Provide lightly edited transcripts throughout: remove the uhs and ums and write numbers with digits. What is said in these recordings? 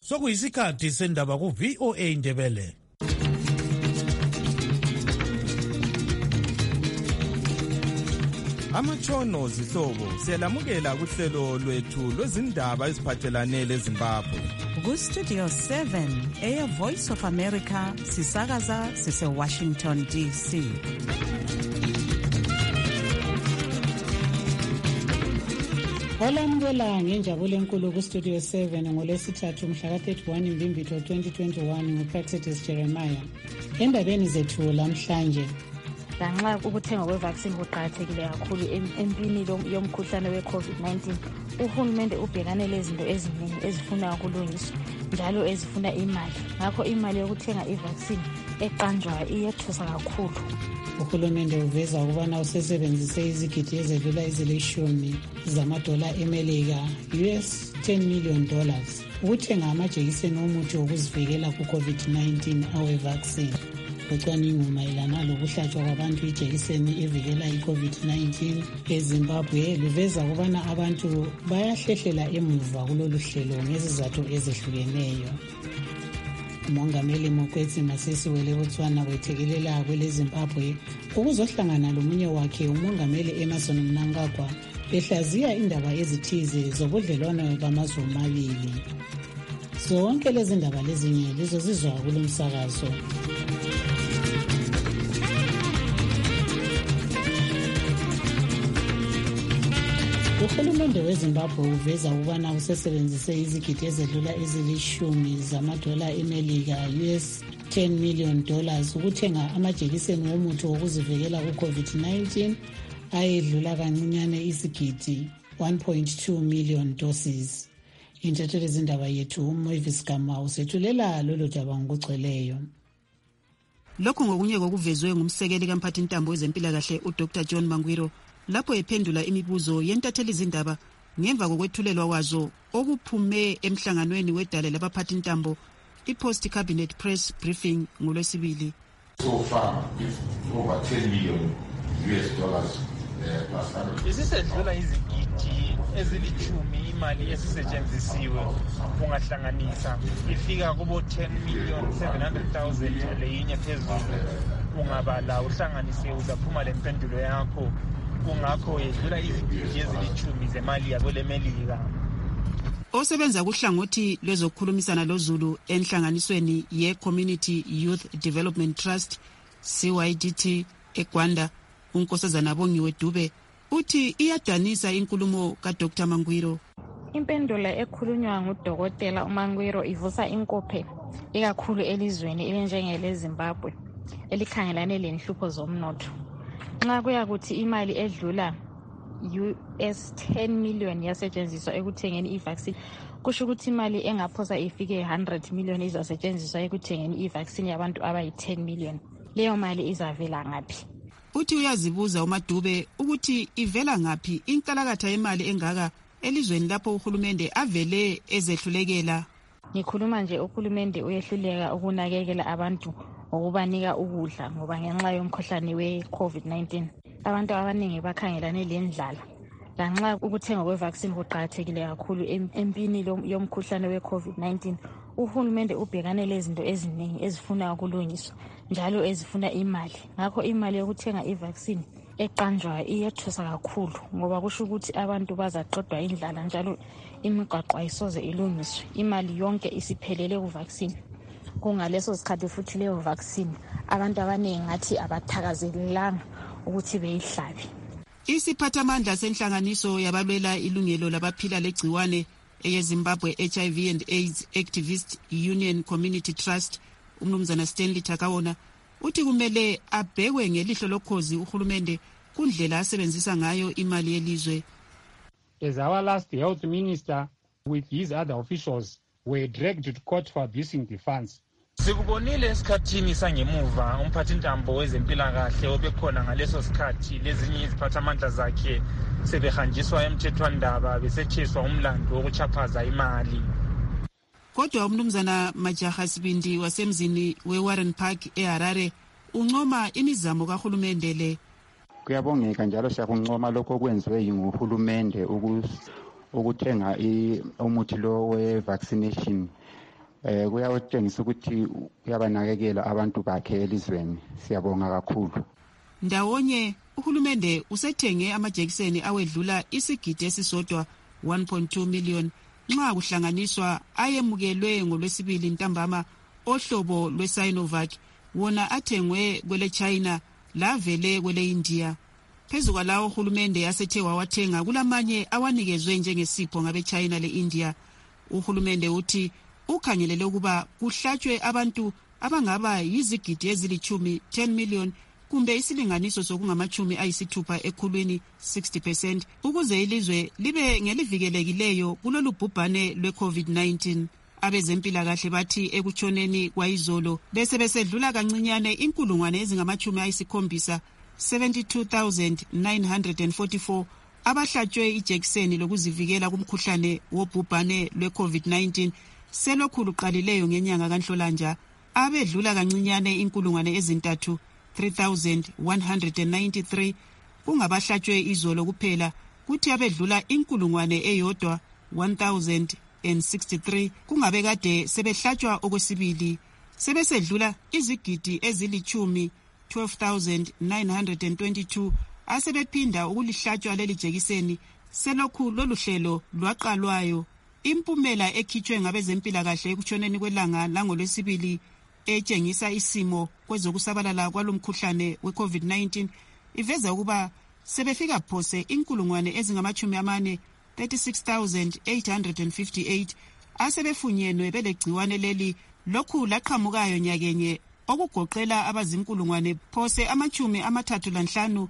Sokuyisikhathi sendaba ku VOA Indebele. Amatshono zihlobo siyalamukela kuhlelo lwethu lwezindaba eziphathelane leZimbabwe. Ku-Studio 7 Air Voice of America sisakaza sise-Washington DC. Olamukela ngenjabulo enkulu ku-Studio 7 ngolwesithathu mhla ka-31 Mbimbitho 2021 nguPraxetis Jeremiah. Endabeni zethu lamhlanje, lanxa ukuthenga kwe-vaccine kuqakathekile kakhulu empini yomkhuhlane we-COVID-19, uhulumende ubhekane lezinto eziningi ezifuna ukulungiswa njalo ezifuna imali. Ngakho imali yokuthenga i-vaccine eqanjwayo iyethusa kakhulu. Uhulumende uveza ukubana usesebenzise izigidi ezedlula ezilishumi zamadola eMelika, US $10 million, ukuthenga amajekiseni omuthi wokuzivikela ku-COVID-19 awe-vaccine. Ucwaningo mayelana lokuhlatshwa kwabantu ijekiseni evikela i-COVID-19 eZimbabwe luveza ukubana abantu bayahlehlela emuva kulolu hlelo ngezizathu ezehlukeneyo. Umongameli Mokwetsi Masisi weLebotswana wethekelela kweleZimbabwe ukuzohlangana lomunye wakhe umongameli Emmerson Mnangagwa behlaziya indaba ezithize zobudlelwano bamazwe amabili. Zonke lezi ndaba lezinye lizozizwa kulo msakazo. Uhulumende weZimbabwe uveza ukubana usesebenzise izigidi ezedlula ezilishumi zamadola eMelika, US $10 million, ukuthenga amajekiseni womuthi wokuzivikela ku-COVID-19 ayedlula kancinyane izigidi 1.2 million doses. Intatheli zindaba yethu uMoivis Gama usethulela lolu daba ngokugcweleyo. Lokhu ngokunye kokuvezwe ngumsekeli kamphathintambo wezempilakahle uDr John Mangwiro lapho ephendula imibuzo yentatheli zindaba ngemva kokwethulelwa wazo okuphume emhlanganweni wedale labaphathintambo i-Post Cabinet Press Briefing ngolwesibili. So far, with over $10 million plus. Isisedlula izigidi ezilithumi imali esisetshenzisiwe ungahlanganisa ifika kubo 10,700,000 leyinye phezulu. Ungabala uhlanganise uzaphuma lempendulo yakho. Kungakho yedlula izigidi ezilithumi zemali yakwelemelika. Osebenza kuhlangothi lwezokukhulumisana loZulu enhlanganisweni ye-Community Youth Development Trust CYDT eGwanda, uNkosazana Bongiwe Dube uthi iyadanisa inkulumo kaDr Mangwiro. Impendulo ekhulunywa nguDokotela uMangwiro ivusa inkophe ikakhulu elizweni elinjengeleZimbabwe elikhangelane lenhlupho zomnotho. Nxa kuyakuthi imali edlula US 10 million yasetshenziswa ekuthengeni i-vaccine, kusho ukuthi imali engaphosa ifike 100 million izasetshenziswa ekuthengeni i-vaccine yabantu abayi-10 million. Leyo mali izavela ngaphi? Uthi uyazibuza uMadube ukuthi ivela ngaphi inkalakatha yemali engaka elizweni lapho uhulumende avele ezehlulekela. Ngikhuluma nje uhulumende uyehluleka ukunakekela abantu ngokubanika ukudla ngoba ngenxa yomkhuhlane we-COVID-19 abantu abaningi bakhangelane lendlala. Lanxa ukuthenga kwe-vaccine kuqakathekile kakhulu empini yomkhuhlane we-COVID-19, uhulumende ubhekane lezinto eziningi ezifuna ukulungiswa njalo ezifuna imali. Ngakho imali yokuthenga i-vaccine eqanjwayo iyethusa kakhulu ngoba kusho ukuthi abantu bazaqedwa indlala njalo imigwaqo ayisoze ilungiswe. Imali yonke isiphelele ku-vaccine. Kungaleso sikhathi futhi leyo vaccine abantu abaningi ngathi abathakazelelanga ukuthi beyihlabe. Isiphathamandla senhlanganiso yabalwela ilungelo labaphila legciwane eyeZimbabwe HIV and AIDS Activist Union Community Trust umnumzana Stanley Takawona uthi kumele abhekwe ngelihlo lokhozi uhulumende kundlela asebenzisa ngayo imali yelizwe. As our last health minister with his other officials were dragged to court for abusing the funds. Sikubonile esikhathini sangemuva umphathintambo wezempilakahle obekhona ngaleso sikhathi lezinye iziphathamandla zakhe sebehanjiswa emthethwandaba besetsheswa umlando wokuchaphaza imali. Kodwa umnumzana Majaha Sibindi wasemzini weWarren Park eHarare uncoma imizamo kahulumende le. Kuyabongeka njalo siyakuncoma lokho okwenziwe nguhulumende ukuthenga umuthi lo we-vaccination kuyawutshengisa ukuthi uyabanakekela abantu bakhe elizweni. Siyabonga kakhulu. Ndawonye uhulumende usethenge amajekiseni awedlula isigidi esisodwa 1.2 million nxa kuhlanganiswa ayemukelwe ngolwesibili ntambama ohlobo lwe-Sinovac wona athengwe kwele China lavele kwele India. Phezu kwalawo uhulumende asethe wawathenga kulamanye awanikezwe njengesipho ngabe China le India. Uhulumende uthi ukhangelele ukuba kuhlatshwe abantu abangaba yizigidi ezilithumi 10 million kumbe isilinganiso sokungamachumi ayisithupha ekhulwini 60% ukuze ilizwe libe ngelivikelekileyo kulolu bhubhane lwe-COVID-19. Abezempilakahle bathi ekutshoneni kwayizolo bese besedlula kancinyane inkulungwane ezingamachumi ayisikhombisa 72,944 abahlatshwe ijekiseni lokuzivikela kumkhuhlane wobhubhane lwe-COVID-19 selokhu luqalileyo ngenyanga kaNhlolanja. Abedlula kancinyane inkulungwane ezintathu 3,193 kungabahlatshwe izolo kuphela, kuthi abedlula inkulungwane eyodwa 1,063 kungabe kade sebehlatshwa okwesibili. Sebesedlula izigidi ezilithumi 12,922 asebephinda ukulihlatshwa leli jekiseni selokhu lolu hlelo lwaqalwayo. Impumela ekhitshwe ngabezempilakahle ekutshoneni kwelanga langolwesibili etshengisa isimo kwezokusabalala kwalomkhuhlane we-COVID-19 iveza ukuba sebefika phose inkulungwane ezingamachumi amane 36,858 asebefunyenwe belegciwane leli lokhu laqhamukayo nyakenye okugoqela abazinkulungwane phose amachumi amathathu lanhlanu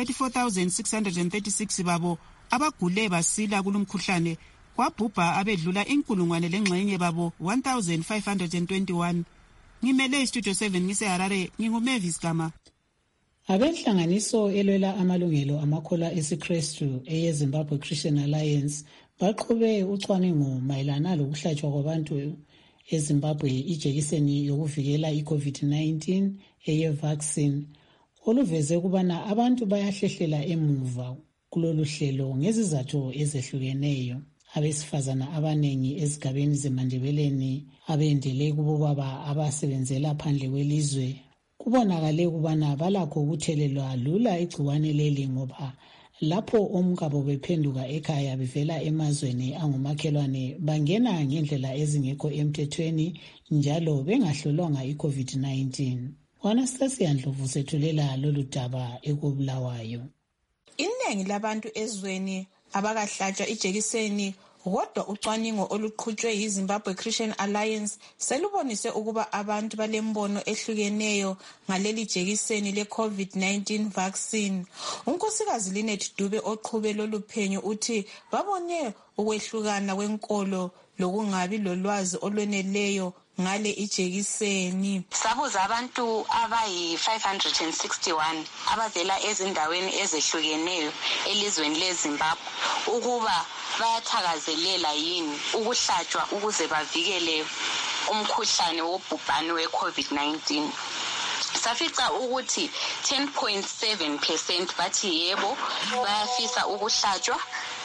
34,636 babo abagule basila kulomkhuhlane kwabhubha abedlula inkulungwane lengxenye babo 1,521. Ngimele istudio 7 ngiseHarare, nginguMavis Gama. Abenhlanganiso elwela amalungelo amakholwa esiKristu eyeZimbabwe Christian Alliance baqhube ucwaningo mayelana lokuhlatshwa kwabantu eZimbabwe ijekiseni yokuvikela iCovid-19 eye-vaccine oluveze ukubana abantu bayahlehlela emuva kulolu hlelo ngezizathu ezehlukeneyo. Abesifazana abanengi ezigabeni zeMandebeleni abendele kubobaba abasebenzela phandle kwelizwe kubonakale ukubana balakho ukuthelelwa lula igciwane leli ngoba lapho omkabo bephenduka ekhaya bevela emazweni angumakhelwane bangena ngendlela ezingekho emthethweni njalo bengahlolwanga iCovid-19. Anastasia Ndlovu sethulela lolu daba ekubulawayo. Iningi labantu ezweni abakahlatshwa ijekiseni kodwa ucwaningo oluqhutshwe yiZimbabwe Christian Alliance selubonise ukuba abantu balembono ehlukeneyo ngaleli jekiseni le-COVID-19 vaccine. Unkosikazi Linet Dube oqhube lolu phenyo uthi babone ukwehlukana kwenkolo lokungabi lolwazi olweneleyo ngale ijekiseni. Sabuza abantu abayi-561 abavela ezindaweni ezehlukeneyo elizweni leZimbabwe ukuba bayathakazelela yini ukuhlatshwa ukuze bavikele umkhuhlane wobhubhane we-COVID-19. Safica ukuthi 10.7% bathi yebo bayafisa ukuhlatshwa,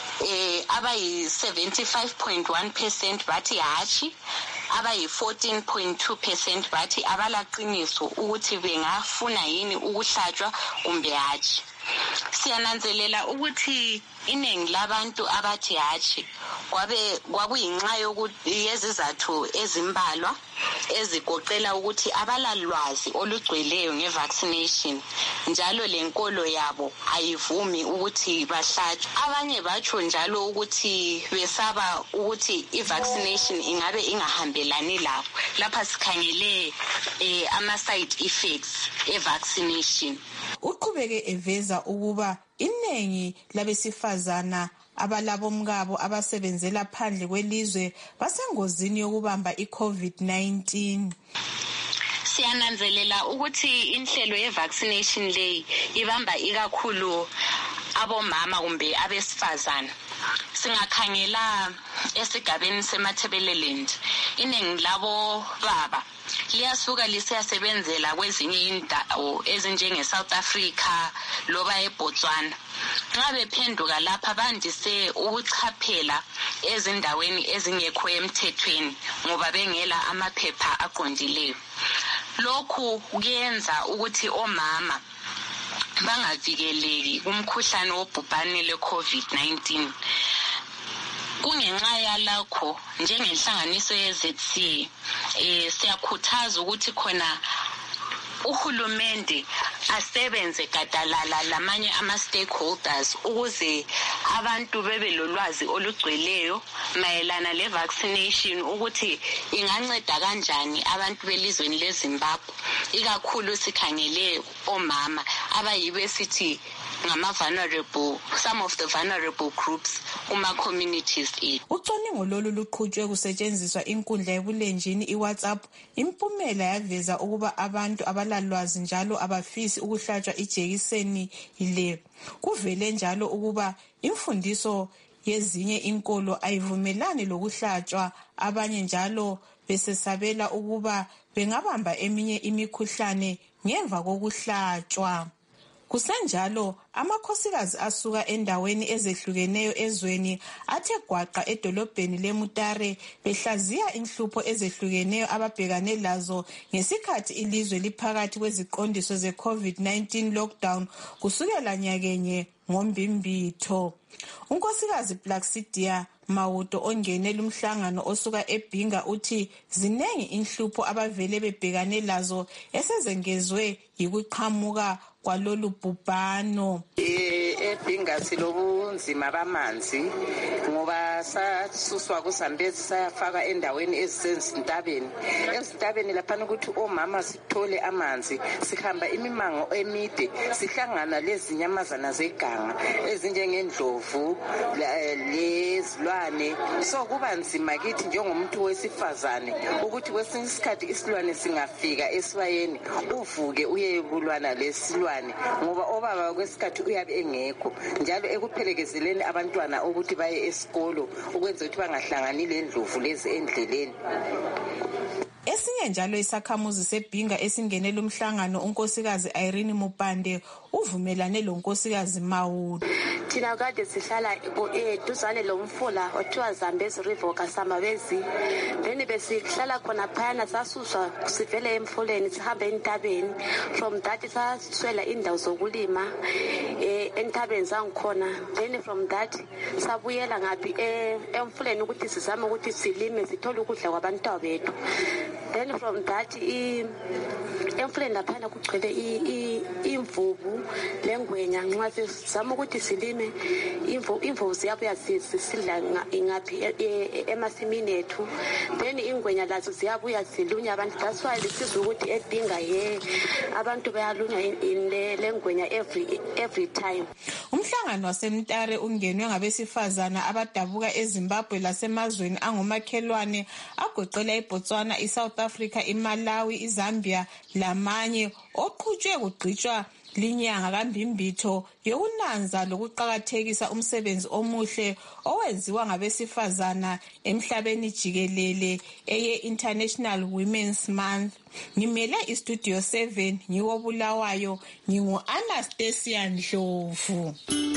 abayi-75.1% bathi hatshi, abayi-14.2% bathi abalaqiniso ukuthi bengafuna yini ukuhlatshwa kumbe hatshi. Siyananzelela ukuthi iningi labantu abathi hatshi kwakuyinxa yezizathu ezimbalwa ezigoqela ukuthi abalalwazi olugcweleyo nge-vaccination njalo lenkolo yabo ayivumi ukuthi bahlatshwe. Abanye batsho njalo ukuthi besaba ukuthi i-vaccination ingabe ingahambelani labo. Lapha sikhangele ama-side effects e-vaccination. Uqhubeke eveza ukuba iningi labesifazana abalabomkabo abasebenzela phandle kwelizwe basengozini yokubamba iCovid-19. Siyananzelela ukuthi inhlelo ye-vaccination leyi ibamba ikakhulu abomama kumbe abesifazana. Singakhangela esigabeni seMatabeleland, iningi labo baba liyasuka lisiyasebenzela kwezinye indawo ezinjenge South Africa loba eBotswana. nxa bephenduka lapha bandise ukuchaphela ezindaweni ezingekho emthethweni ngoba bengela amaphepha aqondileyo. Lokhu kuyenza ukuthi omama bangavikeleki kumkhuhlane wobhubhane lwe-COVID-19. Kungenxa yalakho njengenhlanganiso ye-ZC siyakhuthaza ukuthi khona uhulumende asebenze gadalala lamanye ama-stakeholders ukuze abantu bebe lolwazi olugcweleyo mayelana le-vaccination ukuthi inganceda kanjani abantu belizweni leZimbabwe, ikakhulu sikhangele omama abayibo esithi some of the vulnerable groups kuma-communities ethu. Ucwaningo lolu luqhutshwe kusetshenziswa inkundla yebulenjini iWhatsApp. Impumela yaveza ukuba abantu abalalwazi njalo abafisi ukuhlatshwa ijekiseni le. Kuvele njalo ukuba imfundiso yezinye inkolo ayivumelani lokuhlatshwa, abanye njalo besesabela ukuba bengabamba eminye imikhuhlane ngemva kokuhlatshwa. Kusenjalo amakhosikazi asuka endaweni ezehlukeneyo ezweni athe gwaqa edolobheni leMutare behlaziya inhlupho ezehlukeneyo ababhekane lazo ngesikhathi ilizwe liphakathi kweziqondiso ze-COVID-19 lockdown kusukela nyakenye ngoMbimbitho. Unkosikazi Plaxidia Mawuto ongenela umhlangano osuka eBhinga uthi zinengi inhlupho abavele bebhekane lazo esezengezwe yikuqhamuka kwalolu bhubhano. eBhinga silobunzima bamanzi ngoba sasuswa kuZambezi sayafaka endaweni ezisentabeni. Ezintabeni laphana ukuthi omama sithole amanzi, sihamba imimango emide, sihlangana lezinyamazana zeganga ezinjengendlovu lezilwane. So kuba nzima kithi njengomuntu wesifazane ukuthi kwesinye isikhathi isilwane singafika esibayeni uvuke uyekulwana lesilwane ngoba obaba kwesikhathi uyabe engekho, njalo ekuphelekezeleni abantwana ukuthi baye esikolo ukwenza ukuthi bangahlangani lendlovu lezi endleleni. Esinye njalo isakhamuzi seBhinga esingenela umhlangano unkosikazi Irene Mupande uvumelane lonkosikazi Mawuto. Thina kade sihlala eduzane lomfula othiwa Zambezi River kaSamabezi. Then besihlala khona phana sasuswa sivele emfuleni sihambe entabeni. From that saswela indawo zokulima entabeni zangikhona. Then from that sabuyela ngapi emfuleni ukuthi sizame ukuthi silime sithole ukudla kwabantwana bethu. Then from that emfuleni laphana kugcwele imvubu lengwenya nxa sizama ukuthi silime imvubu ziyabuya zisidla ingaphi emasimini ethu. Then ingwenya lazo ziyabuya zilunya abantu. That's why lisizwe ukuthi eBhinga abantu bayalunya lengwenya every time. Umhlangano waseMtare ungenwe ngabesifazana abadabuka eZimbabwe lasemazweni angomakhelwane agoqela iBotswana, iSouth Africa, iMalawi, iZambia lamanye, oqhutshwe kugqitshwa linyanga kaMbimbitho yokunanza lokuqakathekisa umsebenzi omuhle owenziwa ngabesifazana emhlabeni jikelele eye-International Women's Month. Ngimele iStudio 7 ngiwobulawayo, ngingu-Anastasia Ndlovu.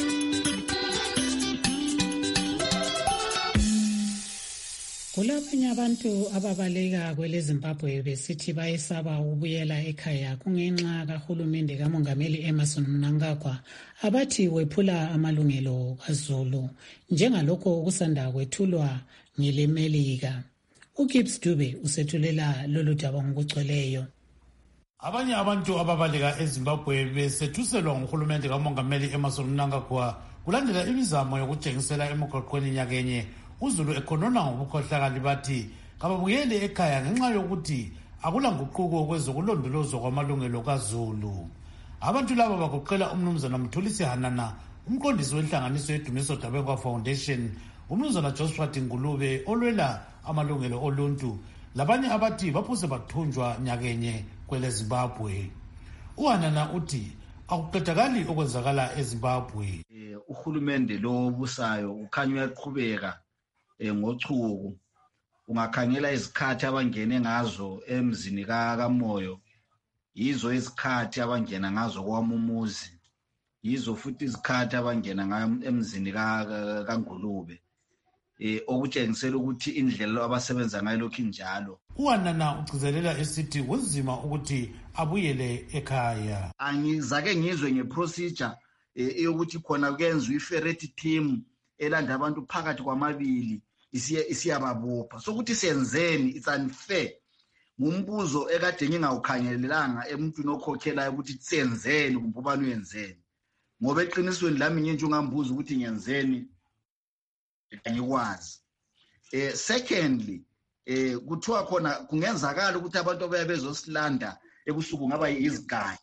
Kulabanye abantu ababaleka kweleZimbabwe besithi bayesaba ukubuyela ekhaya kungenxa kahulumende kamongameli Emmerson Mnangagwa abathi wephula amalungelo kaZulu njengalokho okusanda kwethulwa ngeleMelika. uGibbs Dube usethulela lolu daba ngokugcweleyo. Abanye abantu ababaleka eZimbabwe besethuselwa nguhulumende kamongameli Emmerson Mnangagwa kulandela imizamo yokutshengisela emigwaqweni nyakenye uZulu ekhonona ngobukhohlakali bathi kababuyele ekhaya ngenxa yokuthi akulanguquko kwezokulondolozwa kwamalungelo kaZulu. Abantu laba bagoqela umnumzana Mthulisi Hanana, umqondisi wenhlanganiso yeDumiso Dabengwa Foundation, umnumzana Josphat Ngulube olwela amalungelo oluntu, labanye abathi baphose bathunjwa nyakenye kweleZimbabwe. uHanana uthi akuqedakali okwenzakala eZimbabwe. Uhulumende lo obusayo ukhanya uyaqhubeka ngochuku. Ungakhangela izikhathi abangene ngazo emzini kaMoyo, yizo izikhathi abangena ngazo kwamumuzi. yizo futhi izikhathi abangena ngayo emzini kaNgulube okutshengisela ukuthi indlela abasebenza ngayo lokhu injalo. uWanana ugcizelela esithi kunzima ukuthi abuyele ekhaya. Angizake ngizwe ngeprocedure yokuthi khona kuyenzwa iferret team elanda abantu phakathi kwamabili isiyababopha. Sokuthi senzeni, it's unfair. Ngumbuzo ekade ngingawukhangelelanga emuntwini okhokhelayo ukuthi senzeni kumbe ubani uyenzeni. Ngoba eqinisweni lami nje ungambuza ukuthi ngiyenzeni angikwazi. Secondly, kuthiwa khona kungenzakala ukuthi abantu abaye bezosilanda ebusuku ngaba yizigangi.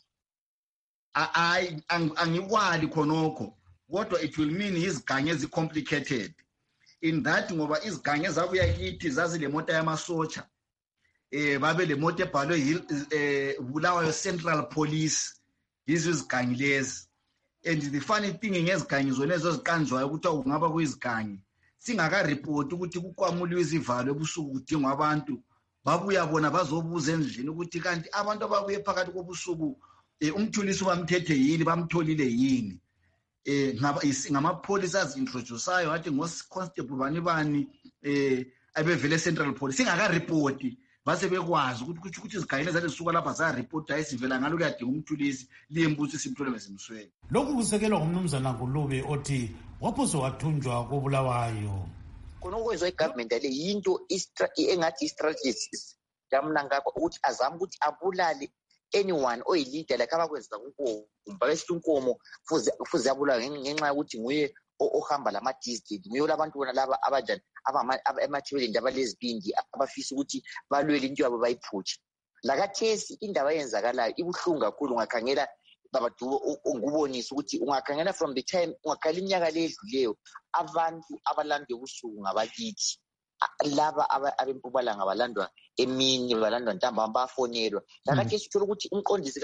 Angikwali khonokho, kodwa it will mean izigangi ezi-complicated in that ngoba izigangi ezabuya kithi zazile mota yamasotsha babe le moto ebhalwe Bulawayo Central Police, yizo izigangi lezi. And the funny thing ngezigangi zona ezo ziqanjwayo ukuthi kungaba kuyizigangi singakareport ukuthi kukwamuliwe izivalo ebusuku kudingwa abantu babuya bona bazobuza endlini ukuthi kanti abantu ababuye phakathi kobusuku umthulisi bamthethe yini, bamtholile yini. Ngamapholisa azintroduceayo wathi ngo-constable bani abevele Central Police singakareport base bekwazi ukuthi izigayile zale zisuka lapha zareport ayisivela ngalo kuyadinga umthulisi liyembuzo isimthole bezimsweni. Lokhu kusekelwa ngumnumzana Ngulube othi waphoso wathunjwa koBulawayo. Konokwenziwa igovernment le yinto engathi i-strategies yamna ngakho ukuthi azama ukuthi abulale anyone oyilida like abakwenza kuNkomo, basithi uNkomo kufuze abulawe ngenxa ukuthi nguye ohamba lama district, nguye labantu bona laba abanjani emathebeleni abalezibindi abafisa ukuthi balwele into yabo bayiphutshe. Lakathesi indaba yenzakalayo ibuhlungu kakhulu. Ungakhangela babadu ngubonisa ukuthi ungakhangela from the time ungakhala iminyaka ledluleyo abantu abalanda ubusuku ngabakithi laba abempumalanga balandwa emini balandwa ntambama bafonelwa. Lakathesi uthola ukuthi umqondisi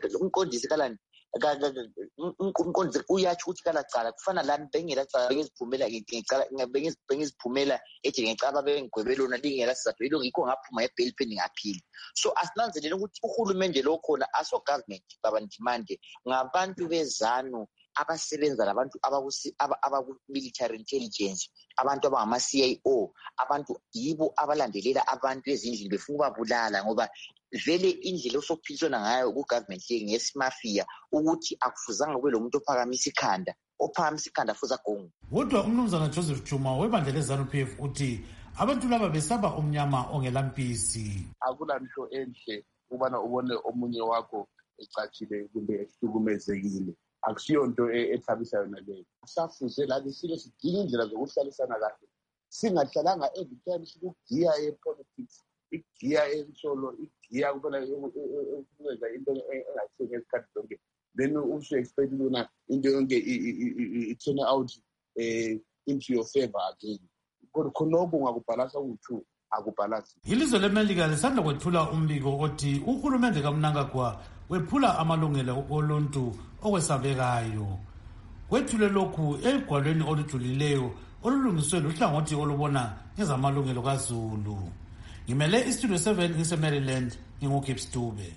uyatsho ukuthi kalacala kufana lami bengelacala bengiziphumela ethi ngecala bengigwebelona lingela sizathu yilo ngikho ngaphuma ebheli phendi ngaphila. So asinanzelele ukuthi uhulumende lo khona aso government babandimande ngabantu bezanu abasebenza labantu abaku-military intelligence, abantu abangama-CIO, abantu yibo abalandelela abantu ezindlini befuna ukubabulala ngoba vele indlela osophiliswana ngayo ku-government le ngesimafia ukuthi akufuzanga kube lo muntu ophakamisa ikhanda fuza gongo. Kodwa umnumzana Joseph Chuma webandla le-ZANU-PF uthi abantu laba besaba umnyama ongelampisi. Akulanto enhle ukubana ubone omunye wakho ecatshile kumbe ehlukumezekile. Akusiyonto ethabisa yona leyo. Safuze lani sile sidinga indlela zokuhlalisana kahle, singahlalanga every time sikugiya e-politics, igiya emsolo, igiya kubona ukwenza into engayisenye esikhathi zonke, then usu-expect lona into yonke i-turn out into your favor again. Kodwa khonokho ungakubhalasa ku-2 akubhalasi. Ilizwe leMelika lisanda kwethula umbiko othi uhulumende kaMnangagwa wephula amalungelo oluntu okwesabekayo. Kwethule lokhu egwalweni olujulileyo olulungiswe luhlangothi olubona ngezamalungelo kaZulu. Ngimele iStudio 7 ngise-Maryland, nginguGibbs Dube.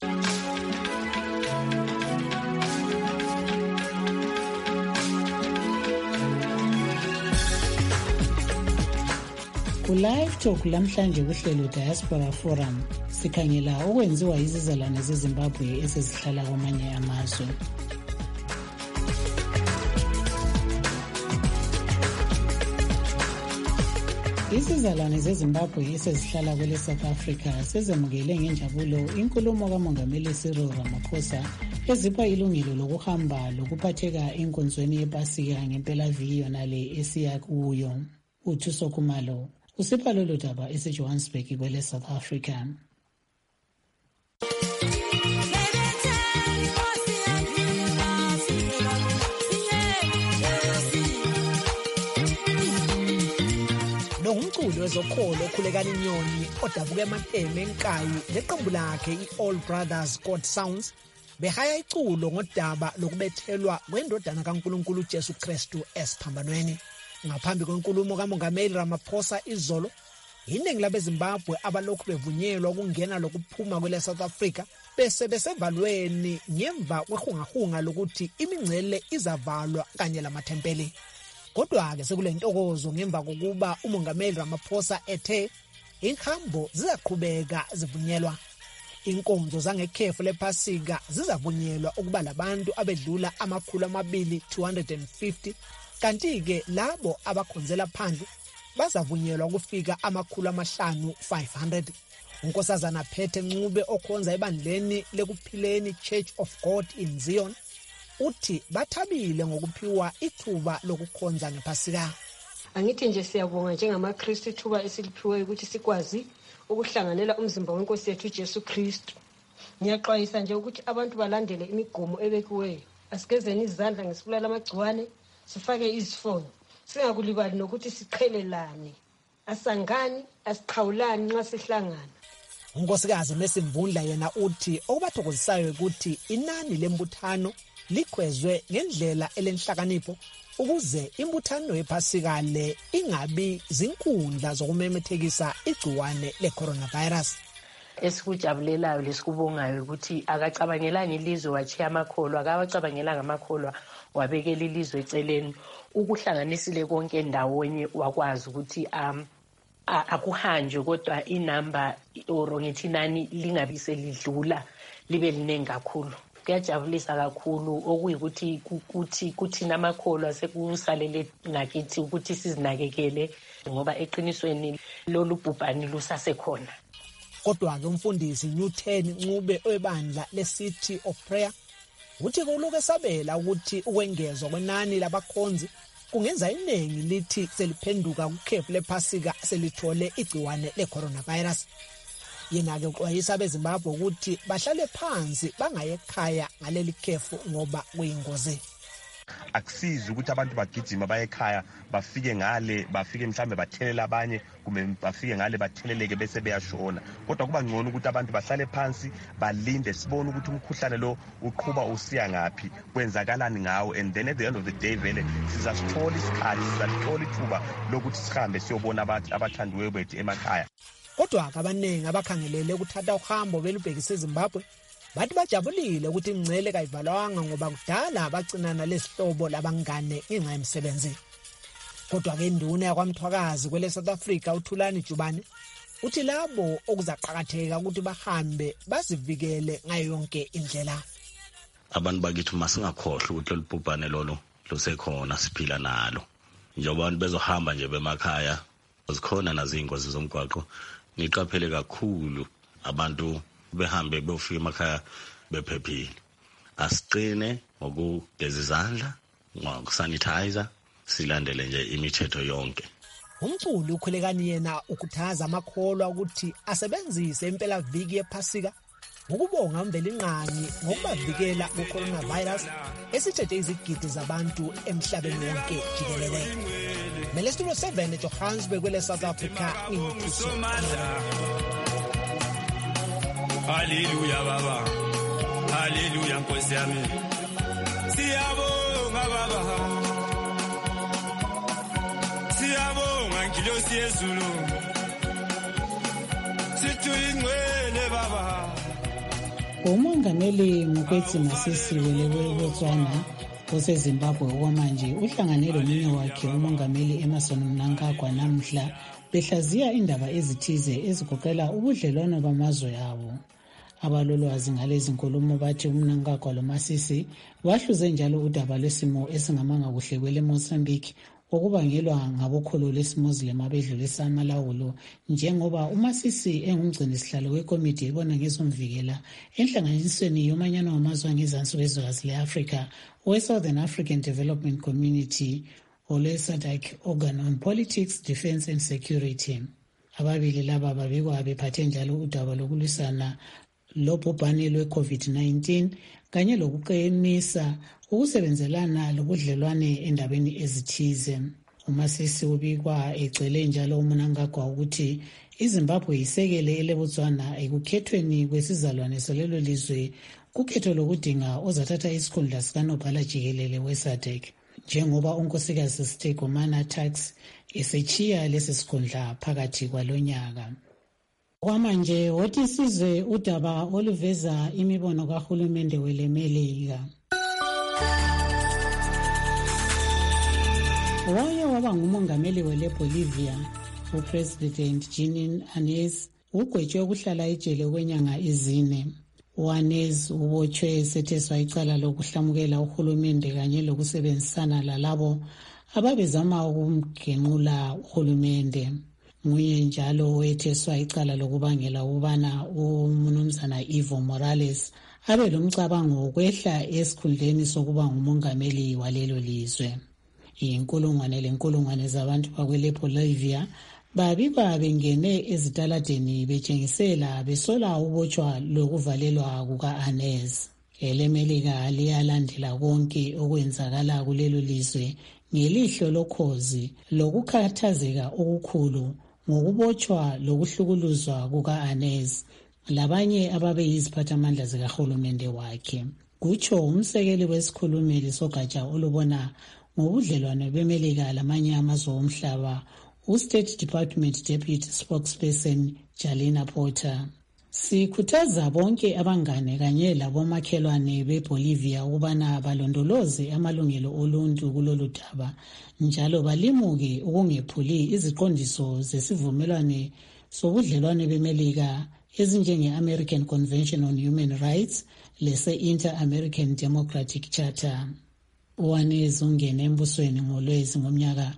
Ku-Live Talk lamhlanje kuhlelo Diaspora Forum sikhangela okwenziwa izizalwane zeZimbabwe esezihlala kwamanye amazwe. Izizalwane zeZimbabwe esezihlala kwele South Africa sezemukele ngenjabulo inkulumo kaMongameli Cyril Ramaphosa ezipha ilungelo lokuhamba lokuphatheka enkonzweni yePasika ngempelaviki yonale esiya kuyo. uThuso Khumalo usipha lolu daba eseJohannesburg kwele South Africa. Umculo wezokholo okhulekana inyoni odabuka emateme enkayi neqembu lakhe i-All Brothers God Sounds behaya iculo ngodaba lokubethelwa kwendodana kaNkulunkulu uJesu Kristu esiphambanweni. Ngaphambi kwenkulumo kaMongameli Ramaphosa izolo, iningi labeZimbabwe abalokhu bevunyelwa ukungena lokuphuma kwele South Africa bese besevalweni ngemva kwehungahunga lokuthi imingcele izavalwa kanye lamathempeli. Kodwa-ke sekule ntokozo ngemva kokuba uMongameli Ramaphosa ethe inhambo zizaqhubeka zivunyelwa. Inkonzo zangekhefu lePhasika zizavunyelwa ukuba labantu abedlula 250, kanti-ke labo abakhonzela phandle bazavunyelwa ukufika 500. uNkosazana Phethe Ncube okhonza ebandleni lekuphileni Church of God in Zion uthi bathabile ngokuphiwa ithuba lokukhonza ngePhasika. Angithi nje siyabonga njengamaKristu ithuba esiliphiweyo ukuthi sikwazi ukuhlanganela umzimba weNkosi yethu Jesu Kristu. Ngiyaxwayisa nje ukuthi abantu balandele imigomo ebekiweyo. Asikezeni izandla ngesibulala amagciwane, sifake izifonyo. Singakulibali nokuthi siqhelelane. Asangani, asiqhawulani nxa sihlangana. uNkosikazi Mesimvundla yena uthi okubathokozisayo ukuthi inani lembuthano likhwezwe ngendlela elenhlakanipho ukuze imbuthano yePhasika le ingabi zinkundla zokumemethekisa igciwane leCoronavirus. Esikujabulelayo lesikubongayo ukuthi akacabangelanga ilizwe wachiya amakholwa, akabacabangela ngamakholwa wabekela ilizwe eceleni, ukuhlanganisile konke ndawonye wakwazi ukuthi akuhanjwe kodwa inamba or ngithi nani lingabi selidlula libe liningi kakhulu. Kuyajabulisa kakhulu okuyikuthi kuthi namakholwa sekusalele ngakithi ukuthi sizinakekele ngoba eqinisweni lolu bhubhani lusasekhona. Kodwa-ke umfundisi Newton Ncube webandla leCity of Prayer uthi kuluke sabela ukuthi ukwengezwa kwenani labakhonzi kungenza iningi lithi seliphenduka kukhefu lePhasika selithole igciwane leCoronavirus. Yena-ke uxwayisa abeZimbabwe ukuthi bahlale phansi bangaye ekhaya ngaleli khefu ngoba kuyingozi. Akusizi ukuthi abantu bagijima baye ekhaya bafike mhlambe bathelela abanye kumbe bafike ngale batheleleke bese beyashona, kodwa kuba ngcono ukuthi abantu bahlale phansi balinde sibone ukuthi umkhuhlane lo uqhuba usiya ngaphi, kwenzakalani ngawo, and then at the end of the day vele sizasithola isikhathi, sizathola ithuba lokuthi sihambe siyobona abathandiweyo bethu emakhaya. Kodwa-ke abaningi abakhangelele ukuthatha uhambo belubhekise eZimbabwe bathi bajabulile ukuthi imingcele kayivalwanga ngoba kudala bacinana lesihlobo labangane ngenxa yemisebenzi. Kodwa-ke induna yakwaMthwakazi kwele South Africa uThulani Jubane uthi labo okuzaqhakatheka ukuthi bahambe bazivikele ngayo yonke indlela. Abantu bakithi masingakhohlwa ukuthi lolubhubhane lolo lusekhona, siphila nalo. Njengoba abantu bezohamba nje bemakhaya zikhona nazo ingozi zomgwaqo, niqaphele kakhulu abantu behambe befika emakhaya bephephile. Asiqine ngokugeza izandla, ngokusanitizer, silandele nje imithetho yonke. Umculi uKhulekani yena ukhuthaza amakholwa ukuthi asebenzise impela viki yePhasika ukubonga uMvelinqangi ngokubavikela ku-coronavirus esithethe izigidi zabantu emhlabeni wonke jikelele. Melesturo 7 Johannesburg kwele South Africa ingithuso. Hallelujah baba, hallelujah Nkosi yami, siyabonga baba, siyabonga Ngilosi yezulu, sithulingwele baba. uMongameli Mokgweetsi Masisi weBotswana oseZimbabwe okwamanje uhlangane lomunye wakhe uMongameli Emmerson Mnangagwa namhla behlaziya indaba ezithize ezigoqela ubudlelwano bamazwe abo. Abalolwazi ngalezi nkulumo bathi uMnangagwa loMasisi bahluze njalo udaba lwesimo esingamanga kuhle kwele Mozambique okubangelwa ngabokholo lesimuslim abedlulisa amalawulo, njengoba uMasisi engumgcini sihlalo wekomiti ebona ngezomvikela enhlanganisweni yomanyano wamazwe angezansi kwezwekazi le-Afrika we-Southern African Development Community olwe-SADC Organ on Politics, Defence and Security. Ababili laba babikwa bephathe njalo udaba lokulwisana lobhubhane lwe-COVID-19 kanye lokuqinisa ukusebenzelana lobudlelwane endabeni ezithize. uMasisi ubikwa egcele njalo uMnangagwa ukuthi iZimbabwe isekele eleBotswana ekukhethweni kwesizalwane salelo lizwe kukhetho lokudinga ozathatha isikhundla sikanobhala jikelele we-SADC, njengoba unkosikazi Stegomana Tax esechiya lesi sikhundla phakathi kwalonyaka. Kwamanje wothi sizwe udaba oluveza imibono kahulumende welemelika. Waye waba ngumongameli weleBolivia, uPresident Jeanine Áñez ugwetshwe ukuhlala ejele kwenyanga ezine. U-Áñez ubotshwe esetheswa icala lokuhlamukela uhulumende kanye lokusebenzisana lalabo ababezama ukumgenqula uhulumende. Nguye njalo owetheswa icala lokubangela ukubana umnumzana Evo Morales abe lomcabango wokwehla esikhundleni sokuba ngumongameli walelo lizwe. Inkulungwane zabantu bakweleBolivia babikwa bengene ezitaladeni betshengisela besola ubotshwa lokuvalelwa kuka-Áñez. Elemelika liyalandela konke okwenzakala kulelo lizwe ngelihlo lokhozi lokukhathazeka okukhulu ngokubotshwa lokuhlukuluzwa kuka-Áñez labanye ababeyiziphathamandla zikahulumende wakhe. Kutsho umsekeli wesikhulumeli sogatsha olubona ngobudlelwano bemelika lamanye amazwe omhlaba, u-State Department Deputy Spokesperson Jalina Porter. Sikhuthaza bonke abangane kanye labomakhelwane beBolivia ukubana balondoloze amalungelo oluntu kulolu daba njalo balimuke ukungephuli iziqondiso zesivumelwano sobudlelwano bemelika ezinjenge-American Convention on Human Rights lese-Inter-American Democratic Charter. U-Áñez ungene embusweni ngoLwezi ngomnyaka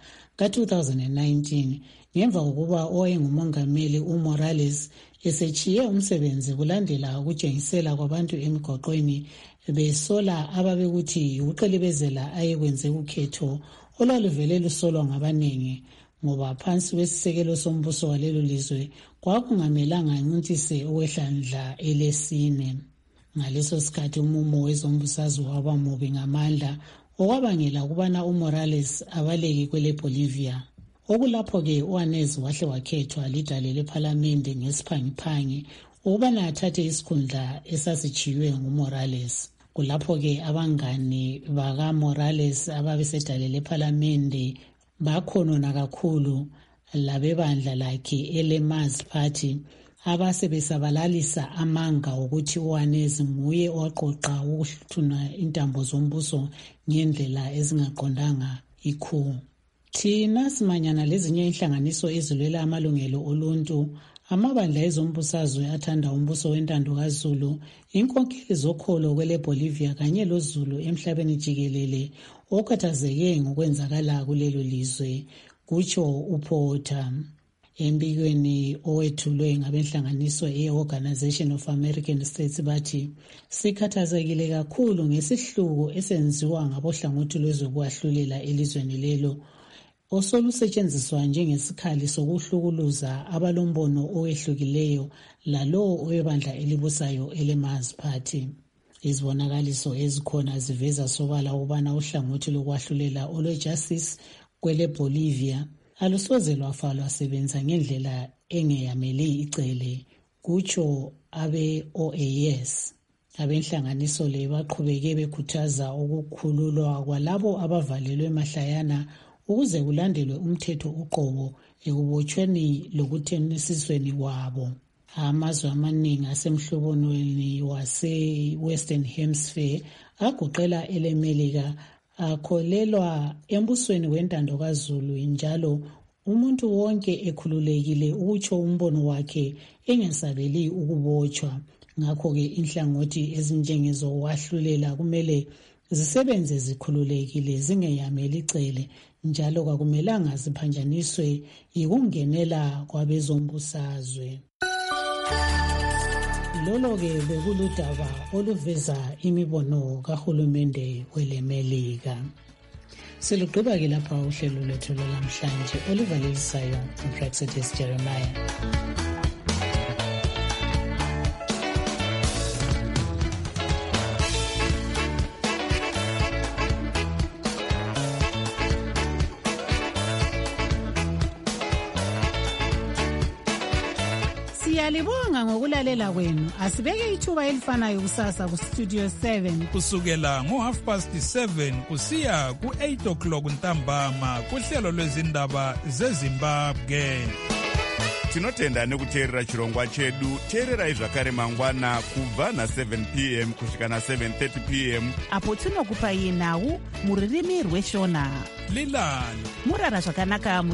ka-2019 ngemva kokuba owayengumongameli uMorales esechiye umsebenzi kulandela ukutshengisela kwabantu emigoqweni besola ababekuthi ukuqelebezela ayekwenze ukhetho olwaluvele lusolwa ngabaningi ngoba phansi kwesisekelo sombuso walelo lizwe kwakungamelanga ncintise ukwehlandla elesine. Ngaleso sikhathi umumo wezombusazwe waba mubi ngamandla okwabangela ukubana uMorales abaleke kweleBolivia. Okulapho-ke u-Áñez wahle wakhethwa lidale lephalamende ngesiphangiphangi ukubana athathe isikhundla esasitshiywe nguMorales. Kulapho-ke abangani bakaMorales ababesedale lephalamende bakhonona kakhulu labebandla lakhe eleMAS Party abasebesabalalisa amanga ukuthi u-Áñez nguye owaqoqa ukuhluthuna intambo zombuso ngendlela ezingaqondanga ikhu. Thina simanyana lezinye inhlanganiso ezilwela amalungelo oluntu, amabandla ezombusazwe athanda umbuso wentando kaZulu, inkokheli zokholo kweleBolivia kanye loZulu emhlabeni jikelele okhathazeke ngokwenzakala kulelo lizwe, kutsho uPorter. Embikweni owethulwe ngabenhlanganiso ye-Organization of American States bathi sikhathazekile kakhulu ngesihluko esenziwa ngabohlangothi lwezokwahlulela elizweni lelo osolusetshenziswa njengesikhali sokuhlukuluza abalombono owehlukileyo lalowo owebandla elibusayo eleMAS Party. Izibonakaliso ezikhona ziveza sobala ukubana uhlangothi lokwahlulela olwejustice kweleBolivia alusoze lwafa lwasebenza ngendlela engeyameli icele, kutsho abe-OAS. Abenhlanganiso le baqhubeke bekhuthaza ukukhululwa kwalabo abavalelwe mahlayana ukuze kulandelwe umthetho uqobo ekubotshweni lokuthengisisweni kwabo. Amazwe amaningi asemhlobonweni wase-Western Hemisphere agoqela eleMelika akholelwa embusweni wentando kaZulu njalo umuntu wonke ekhululekile ukutsho umbono wakhe engesabeli ukubotshwa. Ngakho-ke inhlangothi ezinjengezowahlulela kumele zisebenze zikhululekile zingeyameli icele njalo kwakumelanga ziphanjaniswe yikungenela kwabezombusazwe. Lolo-ke bekuludaba oluveza imibono kahulumende weleMelika. Silugqiba-ke lapha uhlelo lwethu lwalamhlanje oluvalelisayo uPraxetis Jeremiah. Siyalibonga ngokulalela kwenu. Asibeke ithuba elifanayo kusasa ku Studio 7 kusukela ngo7:30 kusiya ku8 o'clock ntambama kuhlelo lwezindaba zeZimbabwe. tinotenda nekuteerera chirongwa chedu. teererai zvakare mangwana kubva na7 p.m. kusvika na7:30 p.m. apo tinokupai nhau muririmi rweshona. lilani murara zvakanaka